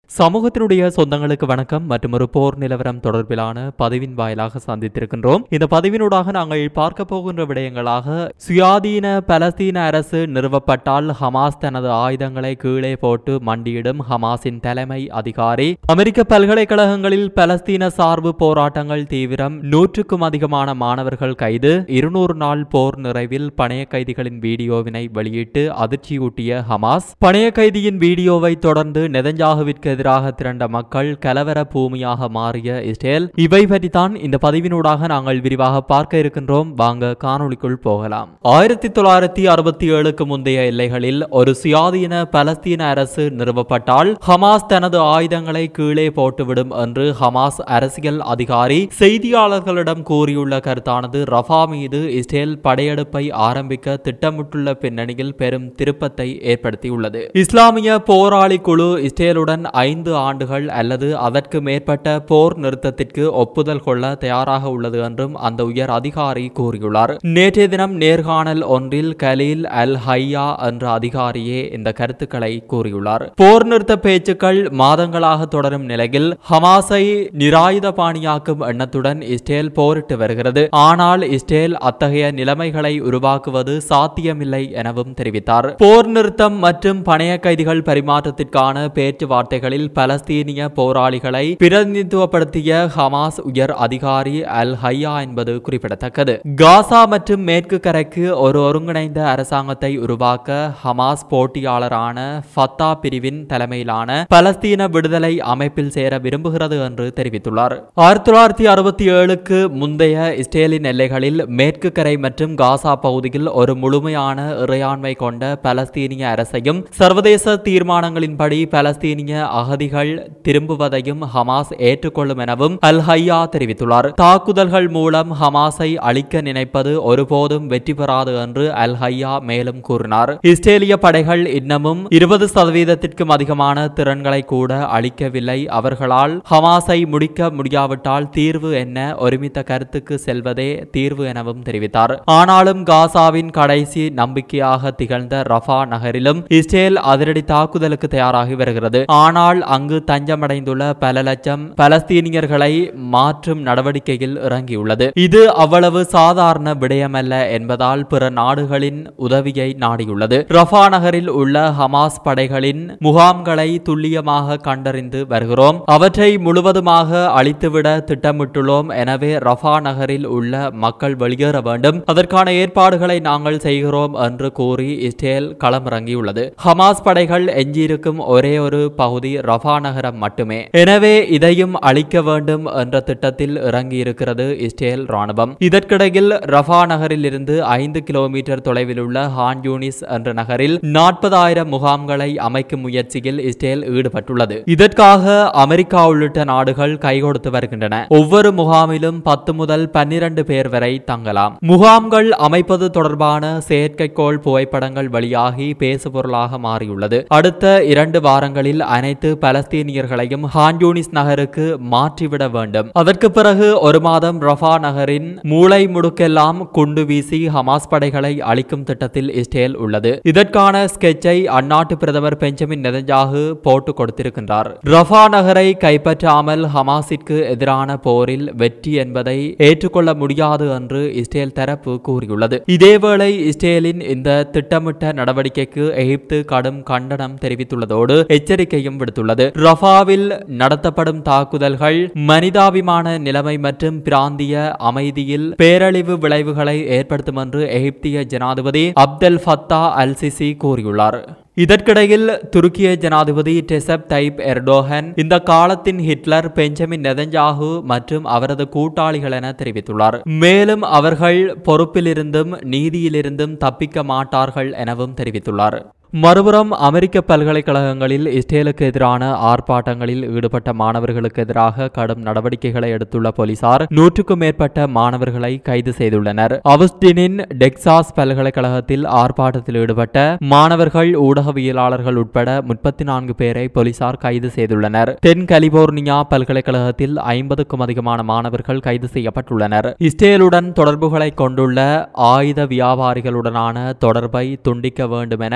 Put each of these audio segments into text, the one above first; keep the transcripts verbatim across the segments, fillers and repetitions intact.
சமூகத்தினுடைய சொந்தங்களுக்கு வணக்கம் மற்றும் ஒரு போர் நிலவரம் தொடர்பிலான பதிவின் வாயிலாக சந்தித்திருக்கின்றோம். இந்த பதிவினூடாக நாங்கள் பார்க்க போகின்ற விடயங்களாக சுயாதீன பலஸ்தீன அரசு நிறுவப்பட்டால் ஹமாஸ் தனது ஆயுதங்களை கீழே போட்டு மண்டியிடும் ஹமாஸின் தலைமை அதிகாரி, அமெரிக்க பல்கலைக்கழகங்களில் பலஸ்தீன சார்பு போராட்டங்கள் தீவிரம், நூற்றுக்கும் அதிகமான மாணவர்கள் கைது, இருநூறு நாள் போர் நிறைவில் பணைய கைதிகளின் வீடியோவினை வெளியிட்டு அதிர்ச்சியூட்டிய ஹமாஸ், பணைய கைதியின் வீடியோவை தொடர்ந்து நெதன்யாகுவிற்கு எதிராக திரண்ட மக்கள், கலவர பூமியாக மாறிய இஸ்ரேல், இவை பற்றித்தான் இந்த பதிவினூடாக நாங்கள் விரிவாக பார்க்க இருக்கின்றோம். வாங்க காணொளிக்குள் போகலாம். ஆயிரத்தி தொள்ளாயிரத்தி அறுபத்தி ஏழுக்கு முந்தைய எல்லைகளில் ஒரு சுயாதீன பலஸ்தீன அரசு நிறுவப்பட்டால் ஹமாஸ் தனது ஆயுதங்களை கீழே போட்டுவிடும் என்று ஹமாஸ் அரசியல் அதிகாரி செய்தியாளர்களிடம் கூறியுள்ள கருத்தானது ரஃபா மீது இஸ்ரேல் படையெடுப்பை ஆரம்பிக்க திட்டமிட்டுள்ள பின்னணியில் பெரும் திருப்பத்தை ஏற்படுத்தியுள்ளது. இஸ்லாமிய போராளி குழு இஸ்ரேலுடன் ஐந்து ஆண்டுகள் அல்லது அதற்கு மேற்பட்ட போர் நிறுத்தத்திற்கு ஒப்புதல் கொள்ள தயாராக உள்ளது என்றும் அந்த உயர் அதிகாரி கூறியுள்ளார். நேற்றைய தினம் நேர்காணல் ஒன்றில் கலீல் அல் ஹையா என்ற அதிகாரியே இந்த கருத்துக்களை கூறியுள்ளார். போர் நிறுத்த பேச்சுக்கள் மாதங்களாக தொடரும் நிலையில் ஹமாஸை நிராயுத பாணியாக்கும் எண்ணத்துடன் இஸ்ரேல் போரிட்டு வருகிறது. ஆனால் இஸ்ரேல் அத்தகைய நிலைமைகளை உருவாக்குவது சாத்தியமில்லை எனவும் தெரிவித்தார். போர் நிறுத்தம் மற்றும் பணைய கைதிகள் பரிமாற்றத்திற்கான பேச்சுவார்த்தைகளில் பலஸ்தீனிய போராளிகளை பிரதிநிதித்துவப்படுத்திய ஹமாஸ் உயர் அதிகாரி அல் ஹையா என்பது குறிப்பிடத்தக்கது. காசா மற்றும் மேற்கு கரைக்கு ஒரு ஒருங்கிணைந்த அரசாங்கத்தை உருவாக்க ஹமாஸ் போட்டியாளரான ஃபத்தா பிரிவின் தலைமையிலான பலஸ்தீன விடுதலை அமைப்பில் சேர விரும்புகிறது என்று தெரிவித்துள்ளார். ஆயிரத்தி தொள்ளாயிரத்தி அறுபத்தி ஏழுக்கு முந்தைய இஸ்ரேலின் எல்லைகளில் மேற்கு கரை மற்றும் காசா பகுதியில் ஒரு முழுமையான இறையாண்மை கொண்ட பலஸ்தீனிய அரசையும் சர்வதேச தீர்மானங்களின்படி பலஸ்தீனிய அகதிகள் திரும்புவதையும் ஹமாஸ் ஏற்றுக்கொள்ளும் எனவும் அல் ஹையா தெரிவித்துள்ளார். தாக்குதல்கள் மூலம் ஹமாஸை அழிக்க நினைப்பது ஒருபோதும் வெற்றி பெறாது என்று அல் ஹையா மேலும் கூறினார். இஸ்ரேலிய படைகள் இன்னமும் இருபது சதவீதத்திற்கும் அதிகமான திறன்களை கூட அளிக்கவில்லை. அவர்களால் ஹமாஸை முடிக்க முடியாவிட்டால் தீர்வு என்ன, ஒருமித்த கருத்துக்கு செல்வதே தீர்வு எனவும் தெரிவித்தார். ஆனாலும் காசாவின் கடைசி நம்பிக்கையாக திகழ்ந்த ரஃபா நகரிலும் இஸ்ரேல் அதிரடி தாக்குதலுக்கு தயாராகி வருகிறது. ஆனால் அங்கு தஞ்சமடைந்துள்ள பல லட்சம் பலஸ்தீனியர்களை மாற்றும் நடவடிக்கையில் இறங்கியுள்ளது. இது அவ்வளவு சாதாரண விடயமல்ல என்பதால் பிற நாடுகளின் உதவியை நாடியுள்ளது. ரஃபா நகரில் உள்ள ஹமாஸ் படைகளின் முகாம்களை துல்லியமாக கண்டறிந்து வருகிறோம். அவற்றை முழுவதுமாக அழித்துவிட திட்டமிட்டுள்ளோம். எனவே ரஃபா நகரில் உள்ள மக்கள் வெளியேற வேண்டும். அதற்கான ஏற்பாடுகளை நாங்கள் செய்கிறோம் என்று கூறி இஸ்ரேல் களமிறங்கியுள்ளது. ஹமாஸ் படைகள் எஞ்சியிருக்கும் ஒரே ஒரு பகுதி ரஃபா நகரம் மட்டுமே. எனவே இதையும் அழிக்க வேண்டும் என்ற திட்டத்தில் இறங்கியிருக்கிறது இஸ்ரேல் ராணுவம். இதற்கிடையில் ரஃபா நகரில் இருந்து ஐந்து கிலோமீட்டர் தொலைவில் உள்ள ஹான் யூனிஸ் என்ற நகரில் நாற்பதாயிரம் முகாம்களை அமைக்கும் முயற்சியில் இஸ்ரேல் ஈடுபட்டுள்ளது. இதற்காக அமெரிக்கா உள்ளிட்ட நாடுகள் கைகொடுத்து வருகின்றன. ஒவ்வொரு முகாமிலும் பத்து முதல் பன்னிரண்டு பேர் வரை தங்கலாம். முகாம்கள் அமைப்பது தொடர்பான செயற்கைக்கோள் புகைப்படங்கள் வெளியாகி பேசுபொருளாக மாறியுள்ளது. அடுத்த இரண்டு வாரங்களில் அனைத்து பலஸ்தீனியர்களையும் ஹான் யூனிஸ் நகருக்கு மாற்றிவிட வேண்டும். அதற்கு பிறகு ஒரு மாதம் ரஃபா நகரின் மூளை முடுக்கெல்லாம் குண்டு வீசி ஹமாஸ் படைகளை அழிக்கும் திட்டத்தில் இஸ்ரேல் உள்ளது. இதற்கான ஸ்கெட்சை அந்நாட்டு பிரதமர் பெஞ்சமின் நெதன்யாகு போட்டு கொடுத்திருக்கின்றார். ரஃபா நகரை கைப்பற்றாமல் ஹமாஸிற்கு எதிரான போரில் வெற்றி என்பதை ஏற்றுக்கொள்ள முடியாது என்று இஸ்ரேல் தரப்பு கூறியுள்ளது. இதேவேளை இஸ்ரேலின் இந்த திட்டமிட்ட நடவடிக்கைக்கு எகிப்து கடும் கண்டனம் தெரிவித்துள்ளதோடு எச்சரிக்கையும் விடுத்துள்ளது. ரஃபாவில் நடத்தப்படும் தாக்குதல்கள் மனிதாபிமான நிலைமை மற்றும் பிராந்திய அமைதியில் பேரழிவு விளைவுகளை ஏற்படுத்தும் என்று எகிப்திய ஜனாதிபதி அப்தெல் ஃபத்தா அல் சிசி கூறியுள்ளார். இதற்கிடையில் துருக்கிய ஜனாதிபதி ரெசெப் தைப் எர்டோகன் இந்த காலத்தின் ஹிட்லர் பெஞ்சமின் நெதன்யாகு மற்றும் அவரது கூட்டாளிகள் என தெரிவித்துள்ளார். மேலும் அவர்கள் பொறுப்பிலிருந்தும் நீதியிலிருந்தும் தப்பிக்க மாட்டார்கள் எனவும் தெரிவித்துள்ளார். மறுபுறம் அமெரிக்க பல்கலைக்கழகங்களில் இஸ்ரேலுக்கு எதிரான ஆர்ப்பாட்டங்களில் ஈடுபட்ட மாணவர்களுக்கு எதிராக கடும் நடவடிக்கைகளை எடுத்துள்ள போலீசார் நூற்றுக்கும் மேற்பட்ட மாணவர்களை கைது செய்துள்ளனர். அவுஸ்டினின் டெக்சாஸ் பல்கலைக்கழகத்தில் ஆர்ப்பாட்டத்தில் ஈடுபட்ட மாணவர்கள், ஊடகவியலாளர்கள் உட்பட முப்பத்தி நான்கு பேரை போலீசார் கைது செய்துள்ளனர். தென் கலிபோர்னியா பல்கலைக்கழகத்தில் ஐம்பதுக்கும் அதிகமான மாணவர்கள் கைது செய்யப்பட்டுள்ளனர். இஸ்ரேலுடன் தொடர்புகளை கொண்டுள்ள ஆயுத வியாபாரிகளுடனான தொடர்பை துண்டிக்க வேண்டும் என கோரி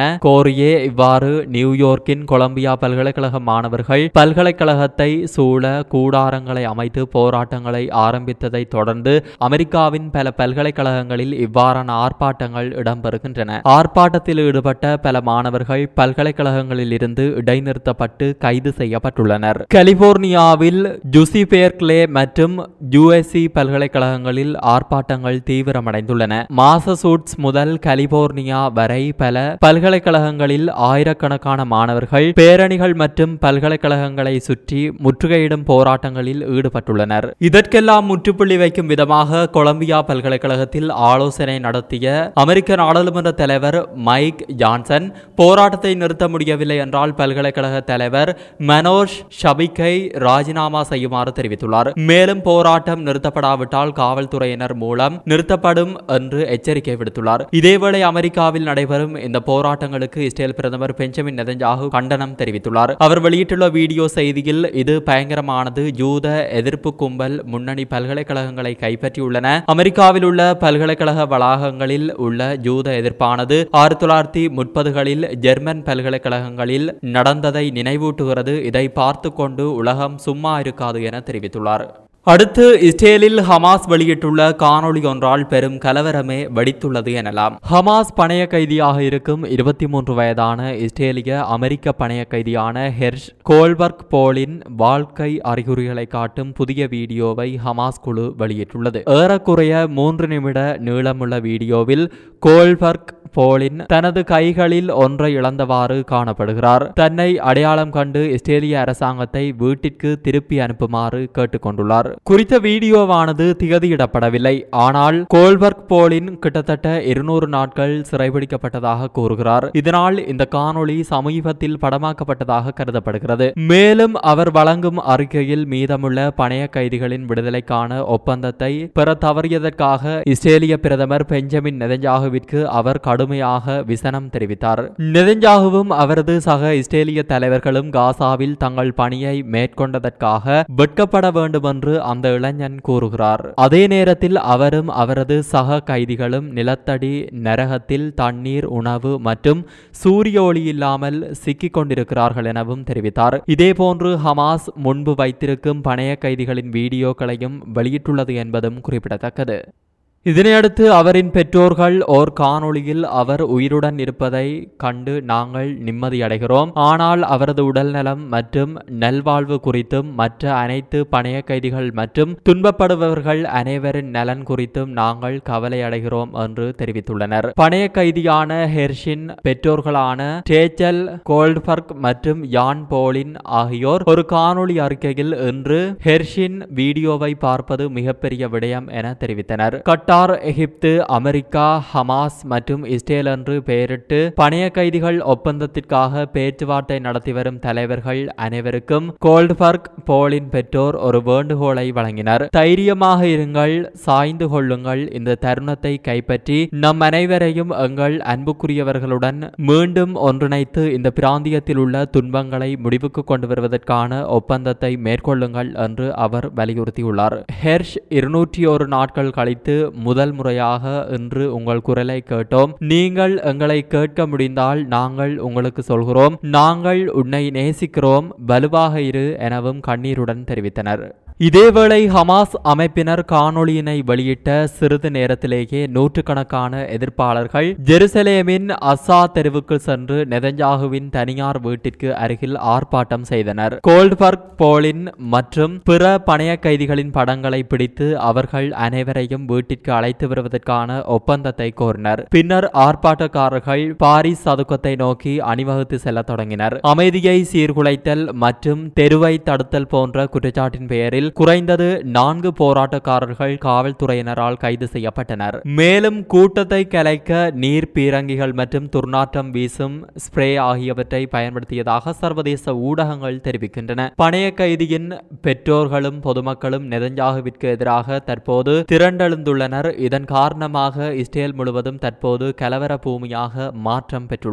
மோரியே இவ்வாறு நியூயோர்க்கின் கொலம்பியா பல்கலைக்கழக மாணவர்கள் பல்கலைக்கழகத்தை சூழ கூடாரங்களை அமைத்து போராட்டங்களை ஆரம்பித்ததை தொடர்ந்து அமெரிக்காவின் பல பல்கலைக்கழகங்களில் இவ்வாறான ஆர்ப்பாட்டங்கள் இடம்பெறுகின்றன. ஆர்ப்பாட்டத்தில் ஈடுபட்ட பல மாணவர்கள் பல்கலைக்கழகங்களில் இருந்து இடைநிறுத்தப்பட்டு கைது செய்யப்பட்டுள்ளனர். கலிபோர்னியாவில் ஜூசி பேர்க்லே மற்றும் யுஎஸ்சி பல்கலைக்கழகங்களில் ஆர்ப்பாட்டங்கள் தீவிரமடைந்துள்ளன. மாசசூட்ஸ் முதல் கலிபோர்னியா வரை பல பல்கலைக்கழகங்களில் ஆயிரக்கணக்கான மாணவர்கள் பேரணிகள் மற்றும் பல்கலைக்கழகங்களை சுற்றி முற்றுகையிடும் போராட்டங்களில் ஈடுபட்டுள்ளனர். இதற்கெல்லாம் முற்றுப்புள்ளி வைக்கும் விதமாக கொலம்பியா பல்கலைக்கழகத்தில் ஆலோசனை நடத்திய அமெரிக்க நாடாளுமன்ற தலைவர் மைக் ஜான்சன் போராட்டத்தை நிறுத்த முடியவில்லை என்றால் பல்கலைக்கழக தலைவர் மனோஜ் ஷபிக்கை ராஜினாமா செய்யுமாறு தெரிவித்துள்ளார். மேலும் போராட்டம் நிறுத்தப்படாவிட்டால் காவல்துறையினர் மூலம் நிறுத்தப்படும் என்று எச்சரிக்கை விடுத்துள்ளார். இதேவேளை அமெரிக்காவில் நடைபெறும் இந்த போராட்டங்களுக்கு இஸ்ரேல் பிரதமர் பெஞ்சமின் நெதன்யாகு கண்டனம் தெரிவித்துள்ளார். அவர் வெளியிட்டுள்ள வீடியோ செய்தியில் இது பயங்கரமானது, யூத எதிர்ப்பு கும்பல் முன்னணி பல்கலைக்கழகங்களை கைப்பற்றியுள்ளன. அமெரிக்காவில் உள்ள பல்கலைக்கழக வளாகங்களில் உள்ள யூத எதிர்ப்பானது ஆயிரத்தி தொள்ளாயிரத்தி முப்பதுகளில் ஜெர்மன் பல்கலைக்கழகங்களில் நடந்ததை நினைவூட்டுகிறது. இதை பார்த்து கொண்டு உலகம் சும்மா இருக்காது என தெரிவித்துள்ளார். அடுத்து இஸ்ரேலில் ஹமாஸ் வெளியிட்டுள்ள காணொளி ஒன்றால் பெரும் கலவரமே வெடித்துள்ளது எனலாம். ஹமாஸ் பணைய கைதியாக இருக்கும் இருபத்தி மூன்று வயதான இஸ்ரேலிய அமெரிக்க பணைய கைதியான ஹெர்ஷ் கோல்பர்க் போலின் வாழ்க்கை அறிகுறிகளை காட்டும் புதிய வீடியோவை ஹமாஸ் குழு வெளியிட்டுள்ளது. ஏறக்குறைய மூன்று நிமிட நீளமுள்ள வீடியோவில் கோல்பர்க் போலின் தனது கைகளில் ஒன்றை இழந்தவாறு காணப்படுகிறார். தன்னை அடையாளம் கண்டு இஸ்ரேலிய அரசாங்கத்தை வீட்டிற்கு திருப்பி அனுப்புமாறு கேட்டுக்கொண்டுள்ளார். குறித்த வீடியோவானது திகதியிடப்படவில்லை. ஆனால் கோல்பர்க் போலின் கிட்டத்தட்ட இருநூறு நாட்கள் சிறைபிடிக்கப்பட்டதாக கூறுகிறார். இதனால் இந்த காணொளி சமீபத்தில் படமாக்கப்பட்டதாக கருதப்படுகிறது. மேலும் அவர் வழங்கும் அறிக்கையில் மீதமுள்ள பணைய கைதிகளின் விடுதலைக்கான ஒப்பந்தத்தை பெற தவறியதற்காக இஸ்ரேலிய பிரதமர் பெஞ்சமின் நெதன்யாகுவிற்கு அவர் கடுமையாக விசனம் தெரிவித்தார். நெதன்யாகுவும் அவரது சக இஸ்ரேலிய தலைவர்களும் காசாவில் தங்கள் பணியை மேற்கொண்டதற்காக வெட்கப்பட வேண்டும் என்று அந்த இளைஞன் கூறுகிறார். அதே நேரத்தில் அவரும் அவரது சக கைதிகளும் நிலத்தடி நரகத்தில் தண்ணீர், உணவு மற்றும் சூரிய ஒளி இல்லாமல் சிக்கிக் கொண்டிருக்கிறார்கள் எனவும் தெரிவித்தார். இதேபோன்று ஹமாஸ் முன்பு வைத்திருக்கும் பணைய கைதிகளின் வீடியோக்களையும் வெளியிட்டுள்ளது என்பதும் குறிப்பிடத்தக்கது. இதனையடுத்து அவரின் பெற்றோர்கள் ஓர் காணொளியில் அவர் உயிருடன் இருப்பதை கண்டு நாங்கள் நிம்மதியடைகிறோம், ஆனால் அவரது உடல்நலம் மற்றும் நல்வாழ்வு குறித்தும் மற்ற அனைத்து பணைய கைதிகள் மற்றும் துன்பப்படுபவர்கள் அனைவரின் நலன் குறித்தும் நாங்கள் கவலை அடைகிறோம் என்று தெரிவித்துள்ளனர். பணைய கைதியான ஹெர்ஷின் பெற்றோர்களான ரேச்சல் கோல்ட்பர்க் மற்றும் யான் போலின் ஆகியோர் ஒரு காணொளி அறிக்கையில் இன்று ஹெர்ஷின் வீடியோவை பார்ப்பது மிகப்பெரிய விடயம் என தெரிவித்தனர். கட்டார், எகிப்து, அமெரிக்கா, ஹமாஸ் மற்றும் இஸ்ரேல் என்று பெயரிட்டு பணைய கைதிகள் ஒப்பந்தத்திற்காக பேச்சுவார்த்தை நடத்தி வரும் தலைவர்கள் அனைவருக்கும் கோல்ட்பர்க் போலின் பெற்றோர் ஒரு வேண்டுகோளை வழங்கினர். தைரியமாக இருங்கள், சாய்ந்து கொள்ளுங்கள், இந்த தருணத்தை கைப்பற்றி நம் அனைவரையும் எங்கள் அன்புக்குரியவர்களுடன் மீண்டும் ஒன்றிணைத்து இந்த பிராந்தியத்தில் உள்ள துன்பங்களை முடிவுக்கு கொண்டு வருவதற்கான ஒப்பந்தத்தை மேற்கொள்ளுங்கள் என்று அவர் வலியுறுத்தியுள்ளார். ஹெர்ஷ் இருநூற்றி ஒரு நாட்கள் கழித்து முதல் முறையாக இன்று உங்கள் குரலை கேட்டோம். நீங்கள் எங்களை கேட்க முடிந்தால் நாங்கள் உங்களுக்கு சொல்கிறோம், நாங்கள் உன்னை நேசிக்கிறோம், வலுவாக இரு எனவும் கண்ணீருடன் தெரிவித்தனர். இதேவேளை ஹமாஸ் அமைப்பினர் காணொளியினை வெளியிட்ட சிறிது நேரத்திலேயே நூற்றுக்கணக்கான எதிர்ப்பாளர்கள் ஜெருசலேமின் அஸ்ஸா தெருவுக்கு சென்று நெதன்யாகுவின் தனியார் வீட்டிற்கு அருகில் ஆர்ப்பாட்டம் செய்தனர். கோல்ட்பர்க் போலின் மற்றும் பிற பணைய கைதிகளின் படங்களை பிடித்து அவர்கள் அனைவரையும் வீட்டிற்கு அழைத்து வருவதற்கான ஒப்பந்தத்தை கோரினர். பின்னர் ஆர்ப்பாட்டக்காரர்கள் பாரிஸ் சதுக்கத்தை நோக்கி அணிவகுத்து செல்ல தொடங்கினர். அமைதியை சீர்குலைத்தல் மற்றும் தெருவை தடுத்தல் போன்ற குற்றச்சாட்டின் பெயரில் குறைந்தது நான்கு போராட்டக்காரர்கள் காவல்துறையினரால் கைது செய்யப்பட்டனர். மேலும் கூட்டத்தை கலைக்க நீர் பீரங்கிகள் மற்றும் துர்நாற்றம் வீசும் ஸ்ப்ரே ஆகியவற்றை பயன்படுத்தியதாக சர்வதேச ஊடகங்கள் தெரிவிக்கின்றன. பணைய கைதியின் பெற்றோர்களும் பொதுமக்களும் நெதன்யாகுவிற்கு எதிராக தற்போது திரண்டெழுந்துள்ளனர். இதன் காரணமாக இஸ்ரேல் முழுவதும் தற்போது கலவர பூமியாக மாற்றம் பெற்றுள்ளது.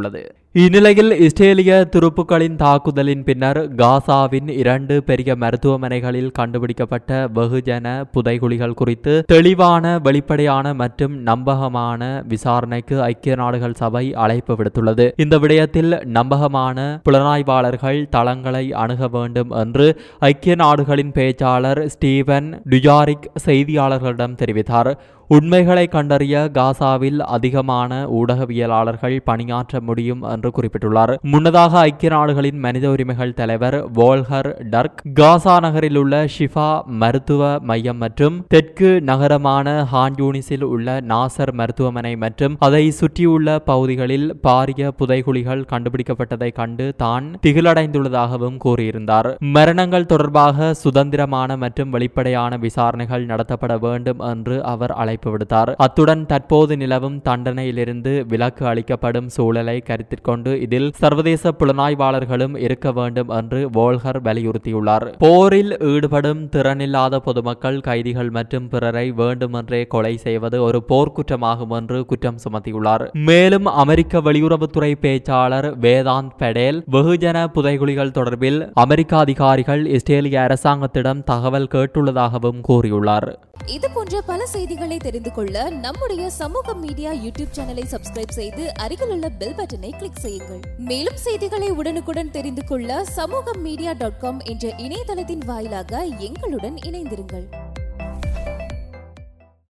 இந்நிலையில் இஸ்ரேலிய துருப்புக்களின் தாக்குதலின் பின்னர் காசாவின் இரண்டு பெரிய மருத்துவமனைகளில் கண்டுபிடிக்கப்பட்ட வெகுஜன புதைகுழிகள் குறித்து தெளிவான வெளிப்படையான மற்றும் நம்பகமான விசாரணைக்கு ஐக்கிய நாடுகள் சபை அழைப்பு விடுத்துள்ளது. இந்த விடயத்தில் நம்பகமான புலனாய்வாளர்கள் தளங்களை அணுக வேண்டும் என்று ஐக்கிய நாடுகளின் பேச்சாளர் ஸ்டீவன் டுஜாரிக் செய்தியாளர்களிடம் தெரிவித்தார். உண்மைகளை கண்டறிய காசாவில் அதிகமான ஊடகவியலாளர்கள் பணியாற்ற முடியும் என்று குறிப்பிட்டுள்ளார். முன்னதாக ஐக்கிய நாடுகளின் மனித உரிமைகள் தலைவர் வோல்கர் டர்க் காசா நகரில் உள்ள ஷிஃபா மருத்துவ மையம் மற்றும் தெற்கு நகரமான ஹான்யூனிஸில் உள்ள நாசர் மருத்துவமனை மற்றும் அதை சுற்றியுள்ள பகுதிகளில் பாரிய புதைகுழிகள் கண்டுபிடிக்கப்பட்டதை கண்டு தான் திகிலடைந்துள்ளதாகவும் கூறியிருந்தார். மரணங்கள் தொடர்பாக சுதந்திரமான மற்றும் வெளிப்படையான விசாரணைகள் நடத்தப்பட வேண்டும் என்று அவர் அழைப்பு விடுத்தார். அத்துடன் தற்போது நிலவும் தண்டனையிலிருந்து விலக்கு அளிக்கப்படும் சூழலை கருத்தில் கொண்டு இதில் சர்வதேச புலனாய்வாளர்களும் இருக்க வேண்டும் என்று வோல்கர் வலியுறுத்தியுள்ளார். போரில் ஈடுபடும் திறனில்லாத பொதுமக்கள், கைதிகள் மற்றும் பிறரை வேண்டுமென்றே கொலை செய்வது ஒரு போர்க்குற்றமாகும் என்று குற்றம் சுமத்தியுள்ளார். மேலும் அமெரிக்க வெளியுறவுத்துறை பேச்சாளர் வேதாந்த் படேல் வெகுஜன புதைகுழிகள் தொடர்பில் அமெரிக்க அதிகாரிகள் இஸ்ரேலிய அரசாங்கத்திடம் தகவல் கேட்டுள்ளதாகவும் கூறியுள்ளார். இது போன்ற பல செய்திகளை தெரிந்து கொள்ள நம்முடைய சமூக மீடியா யூடியூப் சேனலை சப்ஸ்கிரைப் செய்து அருகில் உள்ள பெல் பட்டனை கிளிக் செய்யுங்கள். மேலும் செய்திகளை உடனுக்குடன் தெரிந்து கொள்ள சமூக மீடியா டாட் காம் என்ற இணையதளத்தின் வாயிலாக எங்களுடன் இணைந்திருங்கள்.